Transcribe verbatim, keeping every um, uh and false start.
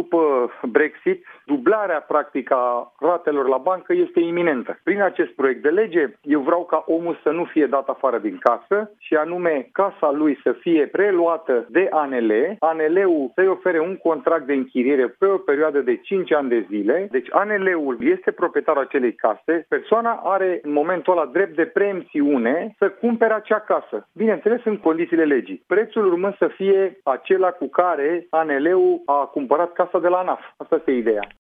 după Brexit, dublarea practică a ratelor la bancă este iminentă. Prin acest proiect de lege, eu vreau ca omul să nu fie dat afară din casă și anume casa lui să fie preluată de A N L, A N L-ul să-i ofere un contract de închiriere pe o perioadă de cinci ani de zile. Deci A N L-ul este proprietarul acelei case, persoana are în momentul ăla drept de preemțiune să cumpere acea casă. Bineînțeles, în condițiile legii. Prețul urmând să fie acela cu care A N L-ul a cumpărat casa de la A N A F. Asta este ideea.